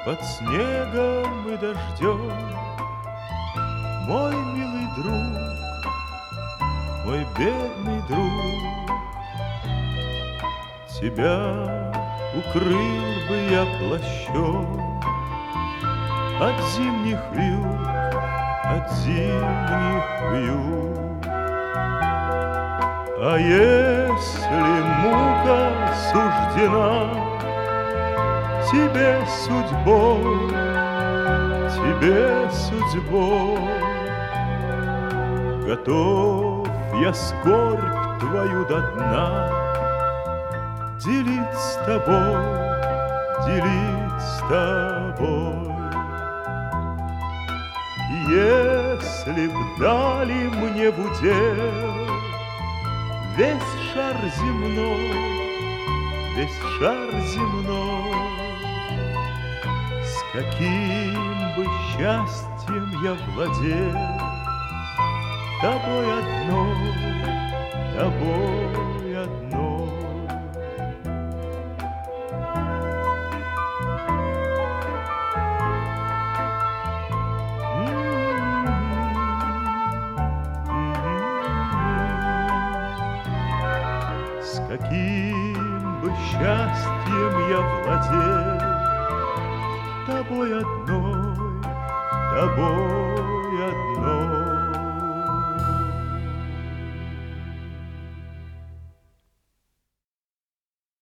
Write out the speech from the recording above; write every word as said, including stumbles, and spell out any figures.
под снегом и дождем, мой милый друг, мой бедный друг. Тебя укрыл бы я плащом от зимних вьюг, от зимних вьюг. А если мука суждена тебе судьбой, тебе судьбой, готов я скорбь твою до дна делить с тобой, делить с тобой. И если б дали мне в удел весь шар земной, весь шар земной, с каким бы счастьем я владел тобой одной, тобой одной. С каким бы счастьем я владел тобой одной, тобой одной.